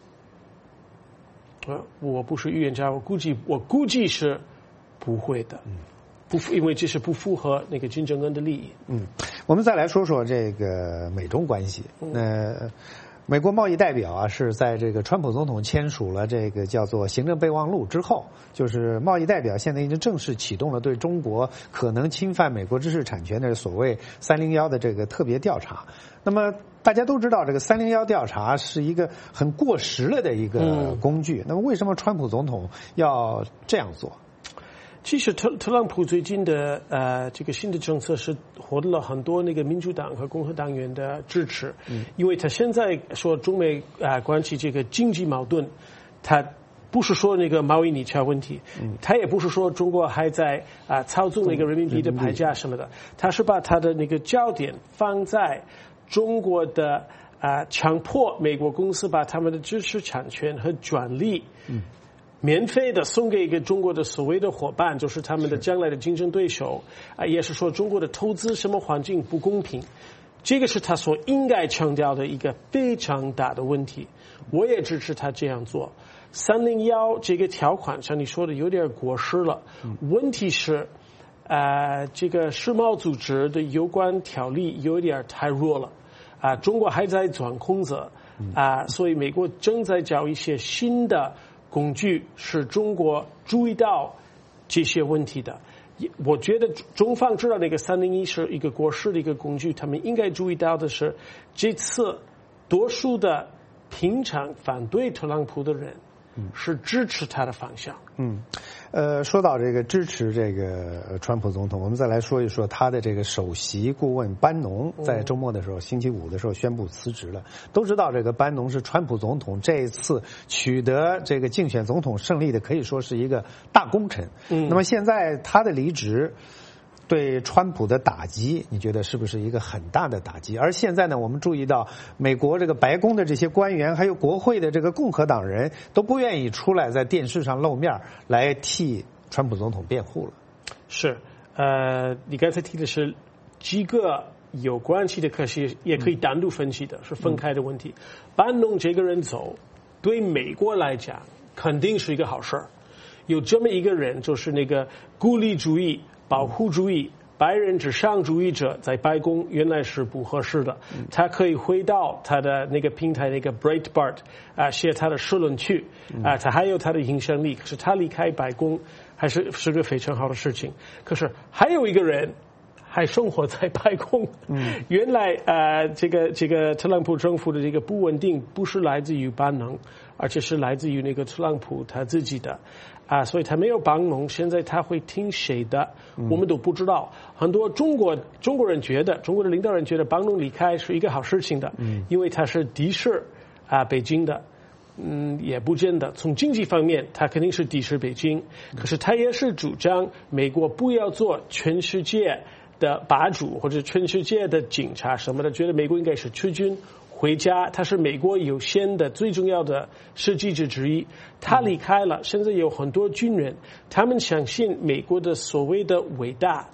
呃，我不是预言家，我估计我估计是不会的，不，因为这是不符合那个金正恩的利益。 嗯，我们再来说说这个美中关系。那、呃。美国贸易代表啊，是在这个川普总统签署了这个叫做行政备忘录之后，就是贸易代表现在已经正式启动了对中国可能侵犯美国知识产权的所谓三零一的这个特别调查。那么大家都知道，这个三零一调查是一个很过时了的一个工具。嗯、那么为什么川普总统要这样做？ 其实特特朗普最近的呃这个新的政策是获得了很多那个民主党和共和党员的支持，嗯、因为他现在说中美啊、呃、关系这个经济矛盾，他不是说那个贸易逆差问题，嗯、他也不是说中国还在啊、呃、操纵那个人民币的牌价什么的，他是把他的那个焦点放在中国的啊、呃、强迫美国公司把他们的知识产权和专利。嗯免费的送给一个中国的所谓的伙伴，就是他们的将来的竞争对手啊，也是说中国的投资什么环境不公平，这个是他所应该强调的一个非常大的问题。我也支持他这样做。三零一这个条款像你说的有点过时了，问题是，呃，这个世贸组织的有关条例有点太弱了啊，中国还在钻空子啊，所以美国正在找一些新的。工具是中国注意到这些问题的，我觉得中方知道那个三零一是一个过时的一个工具，他们应该注意到的是，这次多数的平常反对特朗普的人是支持他的方向。 嗯，呃，说到这个支持这个川普总统，我们再来说一说他的这个首席顾问班农，在周末的时候，星期五的时候宣布辞职了。都知道这个班农是川普总统这一次取得这个竞选总统胜利的，可以说是一个大功臣。嗯，那么现在他的离职。对川普的打击，你觉得是不是一个很大的打击？而现在呢，我们注意到美国这个白宫的这些官员，还有国会的这个共和党人都不愿意出来在电视上露面来替川普总统辩护了。 是，呃，你刚才提的是几个有关系的，可是也可以单独分析的，是分开的问题。班农这个人走，对美国来讲肯定是一个好事儿。有这么一个人，就是那个孤立主义。保护主义、白人至上主义者在白宫原来是不合适的，他可以回到他的那个平台那个 Breitbart 啊，写他的社论去啊，他还有他的影响力。可是他离开白宫还是是个非常好的事情。可是还有一个人还生活在白宫，嗯，原来呃这个这个特朗普政府的这个不稳定不是来自于班农，而且是来自于那个特朗普他自己的。啊，所以他没有帮农，现在他会听谁的，我们都不知道。很多中国中国人觉得，中国的领导人觉得帮农离开是一个好事情的，嗯，因为他是敌视啊北京的，嗯，也不见得。从经济方面，他肯定是敌视北京，可是他也是主张美国不要做全世界的霸主或者全世界的警察什么的，觉得美国应该是撤军。回家，他是美国有限的最重要的设计者之一。他离开了，现在有很多军人，他们相信美国的所谓的伟大，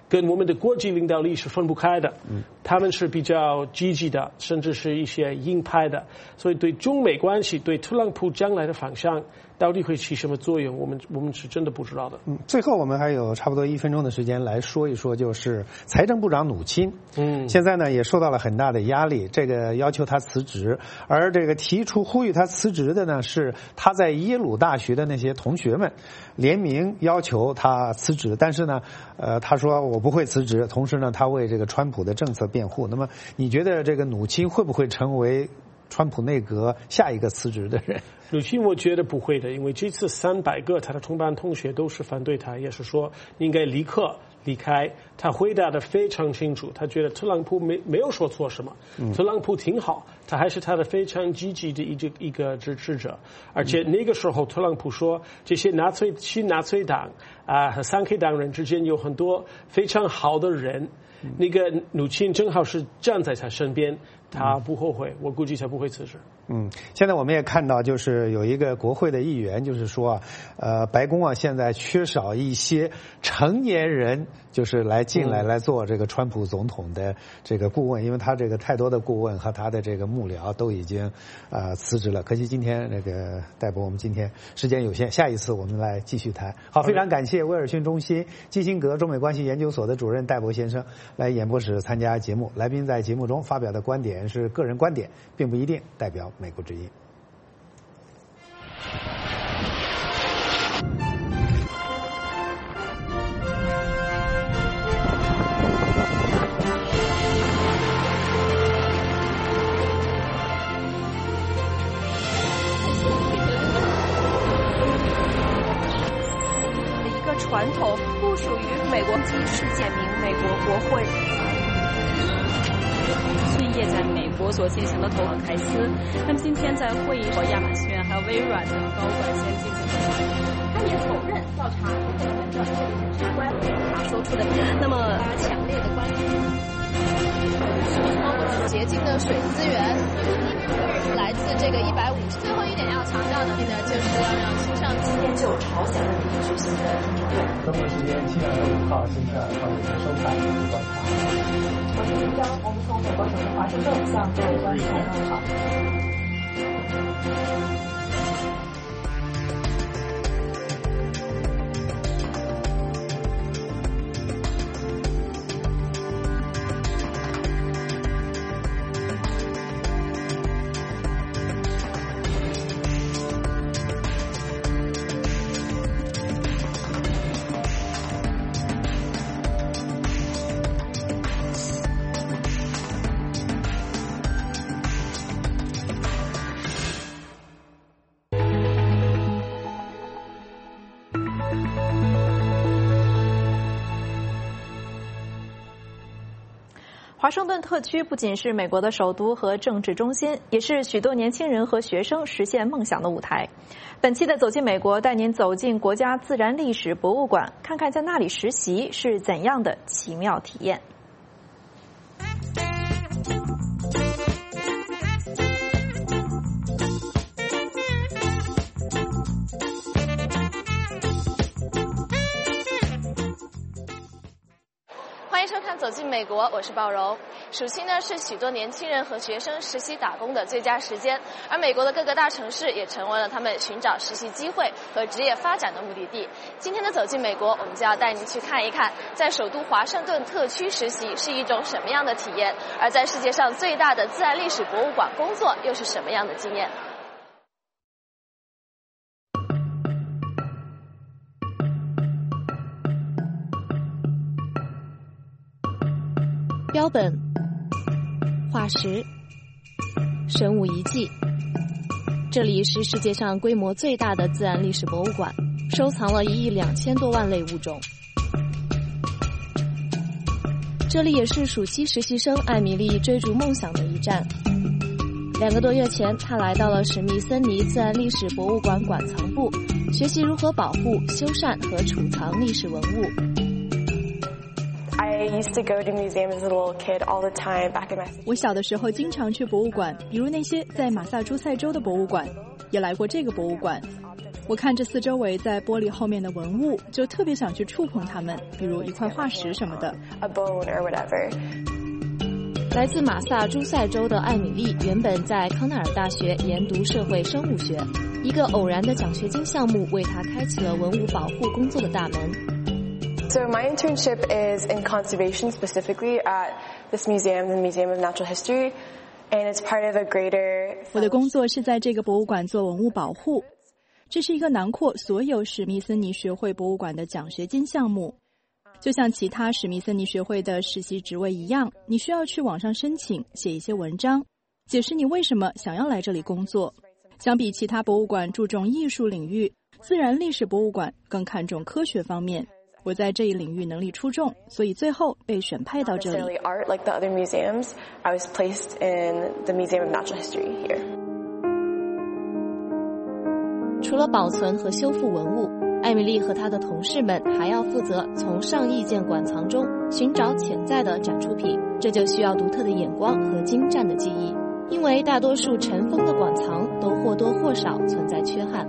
跟我们的国际领导力是分不开的。嗯，他们是比较积极的，甚至是一些鹰派的，所以对中美关系、对特朗普将来的方向到底会起什么作用，我们我们是真的不知道的。 嗯，最后我们还有差不多一分钟的时间来说一说，就是财政部长努钦，嗯，现在呢也受到了很大的压力，这个要求他辞职，而这个提出呼吁他辞职的呢是他在耶鲁大学的那些同学们联名要求他辞职，但是呢，呃，他说我不会辞职，同时呢，他为这个川普的政策辩护。那么，你觉得这个努钦会不会成为川普内阁下一个辞职的人？ 鲁钦我觉得不会的，因为这次三百个他的同班同学都是反对他，也是说应该立刻离开。他回答的非常清楚，他觉得特朗普没没有说错什么，嗯、特朗普挺好，他还是他的非常积极的一个一个支持者。而且那个时候，特朗普说这些纳粹新纳粹党啊和三 K 党人之间有很多非常好的人。那个努钦正好是站在他身边，他不后悔，我估计他不会辞职。 嗯，现在我们也看到，就是有一个国会的议员，就是说，呃，白宫啊，现在缺少一些成年人，就是来进来来做这个川普总统的这个顾问，因为他这个太多的顾问和他的这个幕僚都已经呃辞职了。可惜今天那个戴博，我们今天时间有限，下一次我们来继续谈。好，非常感谢威尔逊中心基辛格中美关系研究所的主任戴博先生来演播室参加节目。来宾在节目中发表的观点是个人观点，并不一定代表美国之音。 一个传统不属于美国及世界名美国国会。 最业在美国所进行的投行凯斯，那么今天在会议和亚马逊还有微软的高管先进行了， 他也否认调查部门的相关他说出的那么强烈的观点。 洁净的水资源来自这个一百五十。最后一点要强调的呢，就是要让新上今天就朝鲜问题举行的听证会。 中国时间七月二十五号星期二，欢迎收看《观察》。 我是林江，我们从美国首都华盛顿向各位观众问好。华盛顿特区不仅是美国的首都和政治中心，也是许多年轻人和学生实现梦想的舞台。本期的走进美国带您走进国家自然历史博物馆，看看在那里实习是怎样的奇妙体验。 欢迎收看《走进美国》，我是鲍荣。暑期呢是许多年轻人和学生实习打工的最佳时间，而美国的各个大城市也成为了他们寻找实习机会和职业发展的目的地。今天的《走进美国》，我们就要带您去看一看，在首都华盛顿特区实习是一种什么样的体验，而在世界上最大的自然历史博物馆工作又是什么样的经验。 标本、化石、生物遗迹，这里是世界上规模最大的自然历史博物馆，收藏了一亿两千多万类物种。这里也是暑期实习生艾米丽追逐梦想的一站。两个多月前，她来到了史密森尼自然历史博物馆馆藏部，学习如何保护、修缮和储藏历史文物。 I used to go to museums as a little kid all the time back in my... 我小的时候经常去博物馆，比如那些在马萨诸塞州的博物馆，也来过这个博物馆。 我看着四周围在玻璃后面的文物，就特别想去触碰它们，比如一块化石什么的。 A bone or whatever. 来自马萨诸塞州的艾米丽原本在康奈尔大学研读社会生物学，一个偶然的奖学金项目为她开启了文物保护工作的大门。 So my internship is in conservation, specifically at this museum, the Museum of Natural History, and it's part of a greater. 我的工作是在这个博物馆做文物保护，这是一个囊括所有史密森尼学会博物馆的奖学金项目。就像其他史密森尼学会的实习职位一样，你需要去网上申请，写一些文章，解释你为什么想要来这里工作。相比其他博物馆注重艺术领域，自然历史博物馆更看重科学方面。我在这一领域能力出众，所以最后被选派到这里。 Art like the other museums, I was placed in the Museum of Natural History here. 除了保存和修复文物，艾米丽和她的同事们还要负责从上亿件馆藏中寻找潜在的展出品，这就需要独特的眼光和精湛的技艺，因为大多数尘封的馆藏都或多或少存在缺憾。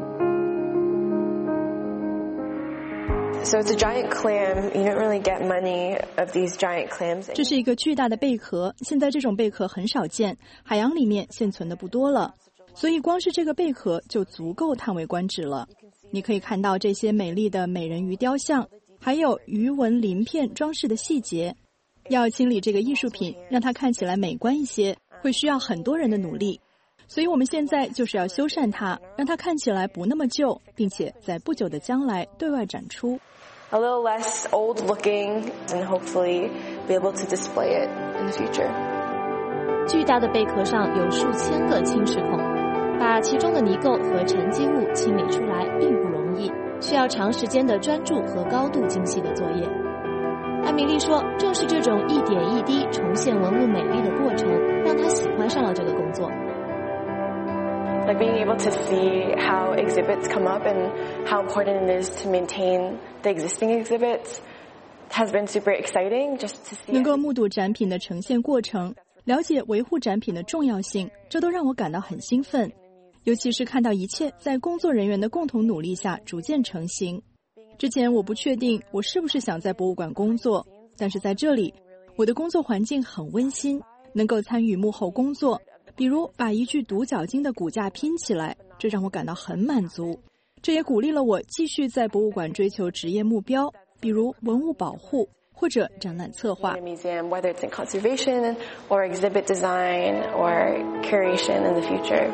So it's a giant clam. You don't really get many of these giant clams. 这是一个巨大的贝壳，现在这种贝壳很少见，海洋里面现存的不多了，所以光是这个贝壳就足够叹为观止了。你可以看到这些美丽的美人鱼雕像，还有鱼纹鳞片装饰的细节。要清理这个艺术品，让它看起来美观一些，会需要很多人的努力。所以我们现在就是要修缮它，让它看起来不那么旧，并且在不久的将来对外展出。 A little less old looking, and hopefully be able to display it in the future. 巨大的贝壳上有数千个侵蚀孔，把其中的泥垢和沉积物清理出来并不容易，需要长时间的专注和高度精细的作业。艾米丽说，正是这种一点一滴重现文物美丽的过程，让她喜欢上了这个工作。 Like being able to see how exhibits come up and how important it is to maintain the existing exhibits has been super exciting just to see. 能够目睹展品的呈现过程，了解维护展品的重要性，这都让我感到很兴奋。尤其是看到一切在工作人员的共同努力下逐渐成型。之前我不确定我是不是想在博物馆工作，但是在这里，我的工作环境很温馨，能够参与幕后工作。比如把一具独角鲸的骨架拼起来，这让我感到很满足。这也鼓励了我继续在博物馆追求职业目标，比如文物保护或者展览策划。 Museum, whether it's in conservation or exhibit design or curation in the future.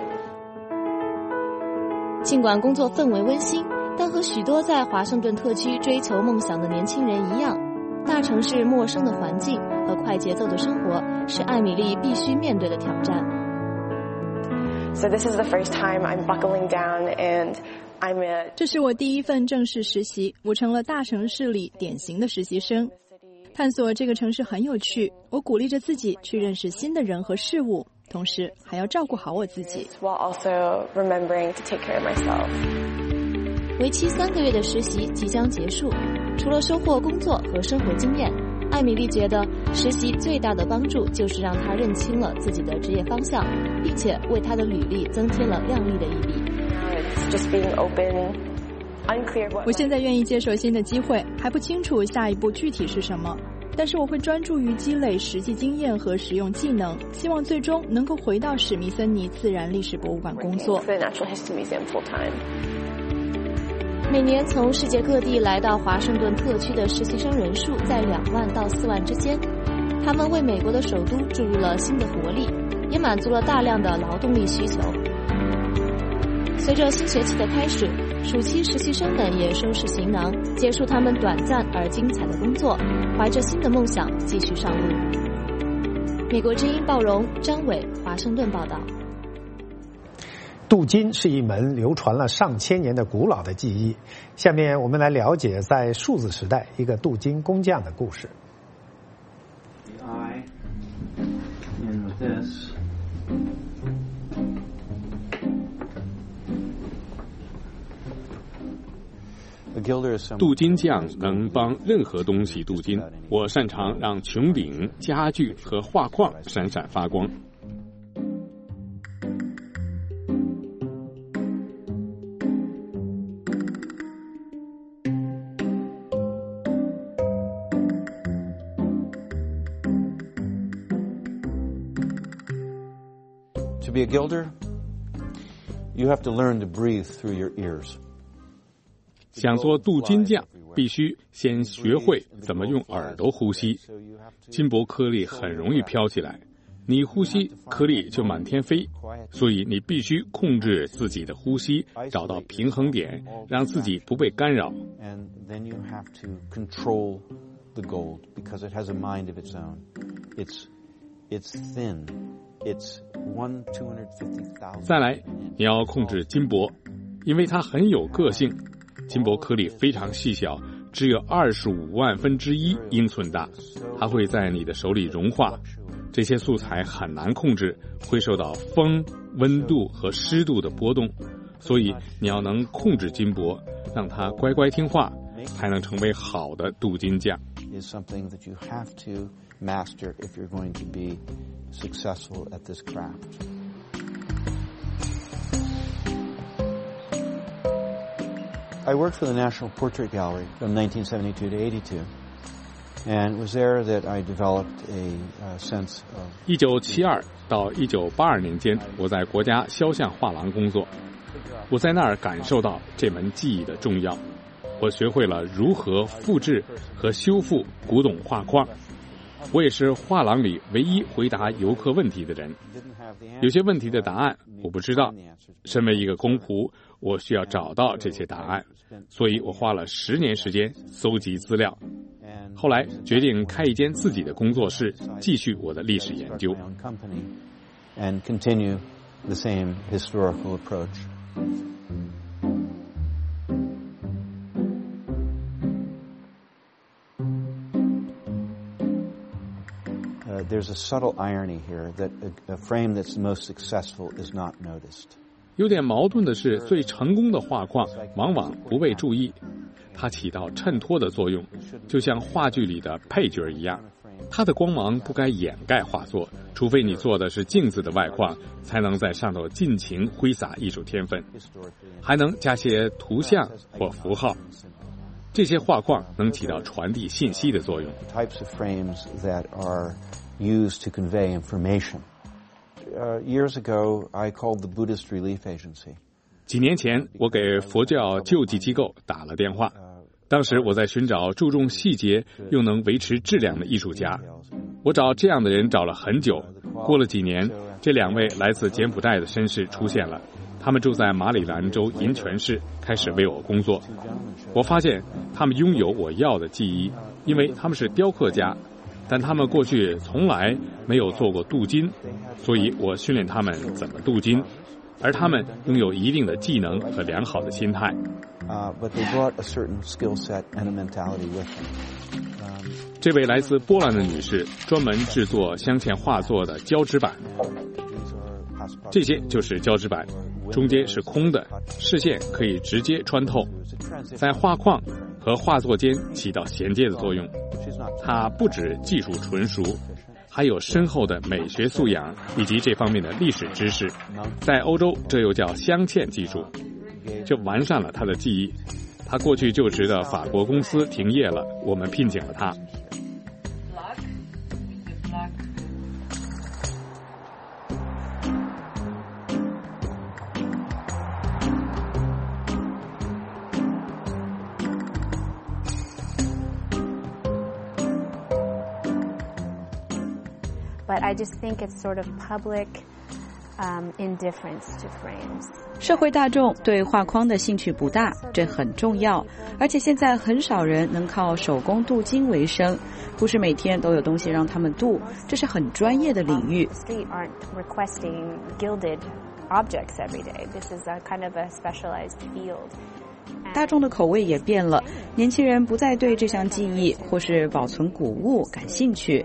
尽管工作氛围温馨，但和许多在华盛顿特区追求梦想的年轻人一样，大城市陌生的环境和快节奏的生活是艾米丽必须面对的挑战。 So this is the first time I'm buckling down and I'm a... 这是我第一份正式实习，我成了大城市里典型的实习生。探索这个城市很有趣，我鼓励着自己去认识新的人和事物，同时还要照顾好我自己。 While also remembering to take care of myself. 为期三个月的实习即将结束，除了收获工作和生活经验，艾米丽觉得实习最大的帮助就是让她认清了自己的职业方向，并且为她的履历增添了亮丽的一笔。 我现在愿意接受新的机会，还不清楚下一步具体是什么，但是我会专注于积累实际经验和实用技能，希望最终能够回到史密森尼自然历史博物馆工作。 每年从世界各地来到华盛顿特区的实习生人数在两万到四万之间，他们为美国的首都注入了新的活力，也满足了大量的劳动力需求。随着新学期的开始，暑期实习生们也收拾行囊，结束他们短暂而精彩的工作，怀着新的梦想继续上路。美国之音鲍荣、张伟，华盛顿报道。 镀金是一门流传了上千年的古老的技艺。下面我们来了解在数字时代一个镀金工匠的故事。 镀金匠能帮任何东西镀金。我擅长让穹顶、家具和画框闪闪发光。 To be a gilder, you have to learn to breathe through your ears. 想做镀金匠，必须先学会怎么用耳朵呼吸。金箔颗粒很容易飘起来，你呼吸，颗粒就满天飞。所以你必须控制自己的呼吸，找到平衡点，让自己不被干扰。 And then you have to control the gold because it has a mind of its own. It's it's thin. It's one two hundred fifty thousand. 再来，你要控制金箔，因为它很有个性。金箔颗粒非常细小，只有二十五万分之一英寸大，它会在你的手里融化。这些素材很难控制，会受到风、温度和湿度的波动，所以你要能控制金箔，让它乖乖听话，才能成为好的镀金匠。 Is something that you have to master if you're going to be successful at this craft. I worked for the National Portrait Gallery from nineteen seventy-two to eighty-two, and it was there that I developed a uh, sense of. 一九七二到一九八二年间，我在国家肖像画廊工作，我在那儿感受到这门技艺的重要。我学会了如何复制和修复古董画框。我也是画廊里唯一回答游客问题的人。有些问题的答案我不知道，身为一个工仆，我需要找到这些答案，所以我花了十年时间搜集资料。后来决定开一间自己的工作室，继续我的历史研究。 And continue the same historical approach. Uh, there's a subtle irony here that a, a frame that's most successful is not noticed. 有点矛盾的是，最成功的画框往往不被注意，它起到衬托的作用，就像话剧里的配角一样。它的光芒不该掩盖画作，除非你做的是镜子的外框，才能在上头尽情挥洒艺术天分，还能加些图像或符号。这些画框能起到传递信息的作用。 Types of frames that are used to convey information. Uh, years ago, I called the Buddhist Relief Agency. 几年前，我给佛教救济机构打了电话。当时我在寻找注重细节又能维持质量的艺术家，我找这样的人找了很久。过了几年，这两位来自柬埔寨的绅士出现了，他们住在马里兰州银泉市，开始为我工作。我发现他们拥有我要的技艺，因为他们是雕刻家，但他们过去从来没有做过镀金，所以我训练他们怎么镀金，而他们拥有一定的技能和良好的心态。 Uh, but they brought a certain skill set and a mentality with them. Um, 这位来自波兰的女士专门制作镶嵌画作的胶纸板，这些就是胶纸板，中间是空的，视线可以直接穿透，在画框和画作间起到衔接的作用。它不止技术纯熟，还有深厚的美学素养以及这方面的历史知识。在欧洲，这又叫镶嵌技术。这完善了他的技艺。他过去就职的法国公司停业了，我们聘请了他。 But I just think it's sort of public.Um, indifference to frames. 社会大众对画框的兴趣不大，这很重要。而且现在很少人能靠手工镀金为生，不是每天都有东西让他们镀，这是很专业的领域。 Street aren't requesting gilded objects every day. This is a kind of a specialized field. 大众的口味也变了，年轻人不再对这项技艺或是保存古物感兴趣。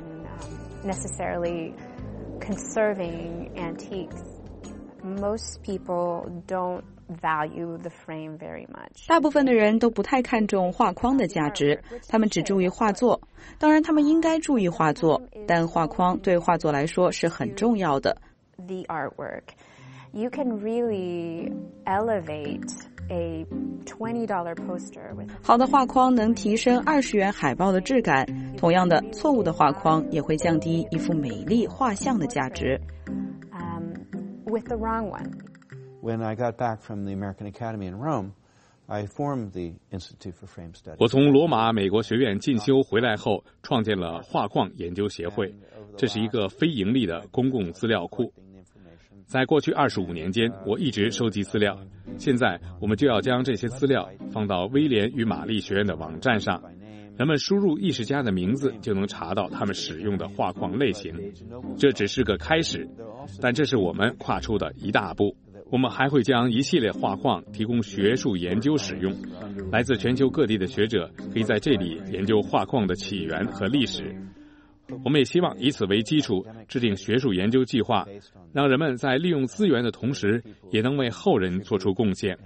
Necessarily.Conserving antiques, most people don't value the frame very much. 大部分的人都不太看重画框的价值，他们只注意画作。当然，他们应该注意画作，但画框对画作来说是很重要的。 The artwork, you can really elevate a twenty dollar poster with. 好的画框能提升二十元海报的质感，同样的，错误的画框也会降低一幅美丽画像的价值。 Um, with the wrong one. When I got back from the American Academy in Rome, I formed the Institute for Frame Studies. 我从罗马美国学院进修回来后，创建了画框研究协会，这是一个非盈利的公共资料库。在过去二十五年间，我一直收集资料。现在，我们就要将这些资料放到威廉与玛丽学院的网站上，人们输入艺术家的名字，就能查到他们使用的画框类型。这只是个开始，但这是我们跨出的一大步。我们还会将一系列画框提供学术研究使用，来自全球各地的学者可以在这里研究画框的起源和历史。我们也希望以此为基础制定学术研究计划，让人们在利用资源的同时，也能为后人做出贡献。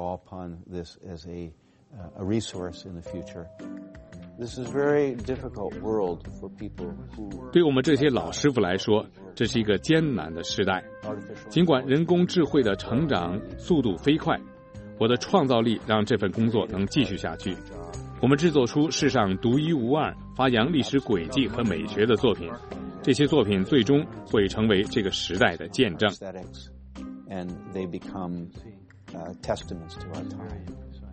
对我们这些老师傅来说，这是一个艰难的时代。尽管人工智慧的成长速度飞快，我的创造力让这份工作能继续下去。我们制作出世上独一无二、发扬历史轨迹和美学的作品，这些作品最终会成为这个时代的见证。 And they become uh, testaments to our time.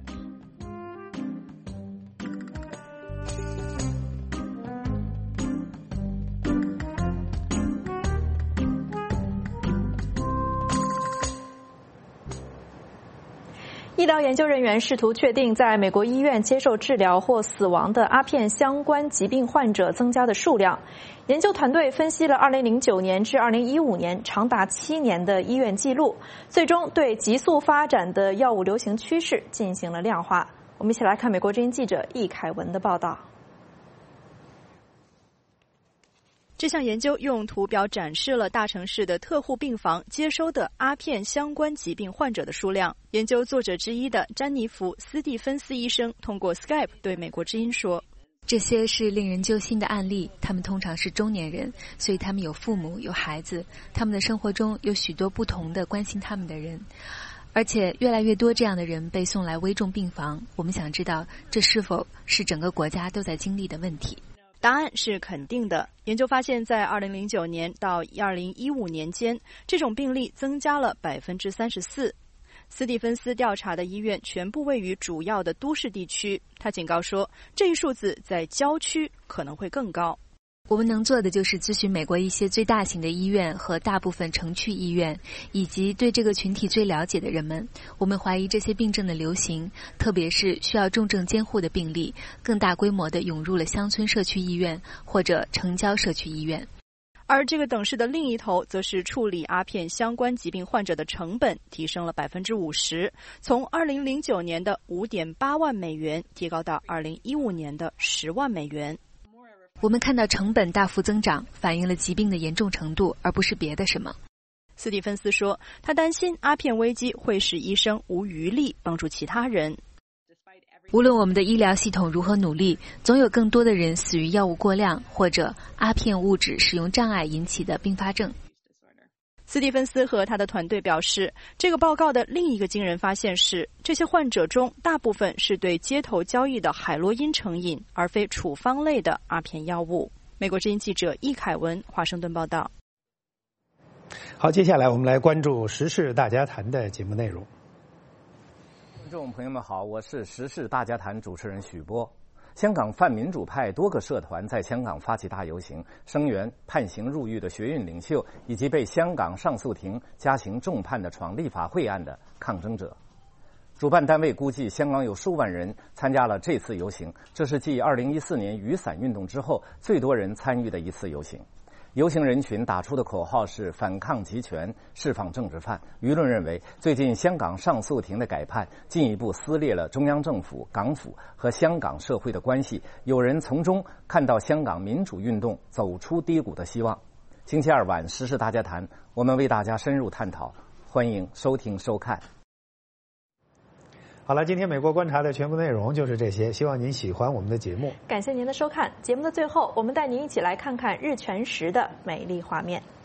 医疗研究人员试图确定在美国医院接受治疗或死亡的阿片相关疾病患者增加的数量。研究团队分析了二零零九年至二零一五年长达七年的医院记录，最终对急速发展的药物流行趋势进行了量化。我们一起来看美国之音记者易凯文的报道。 这项研究用图表展示了大城市的特护病房接收的阿片相关疾病患者的数量。研究作者之一的詹妮弗·斯蒂芬斯医生通过 Skype 对美国之音说：“ 这些是令人揪心的案例，他们通常是中年人，所以他们有父母、有孩子，他们的生活中有许多不同的关心他们的人，而且越来越多这样的人被送来危重病房。我们想知道，这是否是整个国家都在经历的问题？” 答案是肯定的。研究发现，在二零零九年到二零一五年间，这种病例增加了百分之三十四。斯蒂芬斯调查的医院全部位于主要的都市地区。他警告说，这一数字在郊区可能会更高。 我们能做的就是咨询美国一些最大型的医院和大部分城区医院，以及对这个群体最了解的人们。我们怀疑这些病症的流行，特别是需要重症监护的病例，更大规模地涌入了乡村社区医院或者城郊社区医院。 而这个等式的另一头，则是处理阿片相关疾病患者的成本提升了百分之五十，从二零零九年的五点八万美元提高到二零一五年的十万美元。 我们看到成本大幅增长，反映了疾病的严重程度，而不是别的什么。 斯蒂芬斯说，他担心阿片危机会使医生无余力帮助其他人。 无论我们的医疗系统如何努力，总有更多的人死于药物过量或者阿片物质使用障碍引起的并发症。 斯蒂芬斯和他的团队表示，这个报告的另一个惊人发现是，这些患者中大部分是对街头交易的海洛因成瘾，而非处方类的阿片药物。美国之音记者易凯文，华盛顿报道。 好，接下来我们来关注时事大家谈的节目内容。 观众朋友们好，我是时事大家谈主持人许波。香港泛民主派多个社团在香港发起大游行，声援判刑入狱的学运领袖以及被香港上诉庭加刑重判的闯立法会案的抗争者。主办单位估计香港有数万人参加了这次游行，这是继二零一四年雨伞运动之后最多人参与的一次游行。游行人群打出的口号是反抗集权，释放政治犯。舆论认为，最近香港上诉庭的改判进一步撕裂了中央政府、港府和香港社会的关系，有人从中看到香港民主运动走出低谷的希望。星期二晚时事大家谈，我们为大家深入探讨，欢迎收听收看。 好了，今天美国观察的全部内容就是这些，希望您喜欢我们的节目。 感谢您的收看。节目的最后，我们带您一起来看看日全食的美丽画面。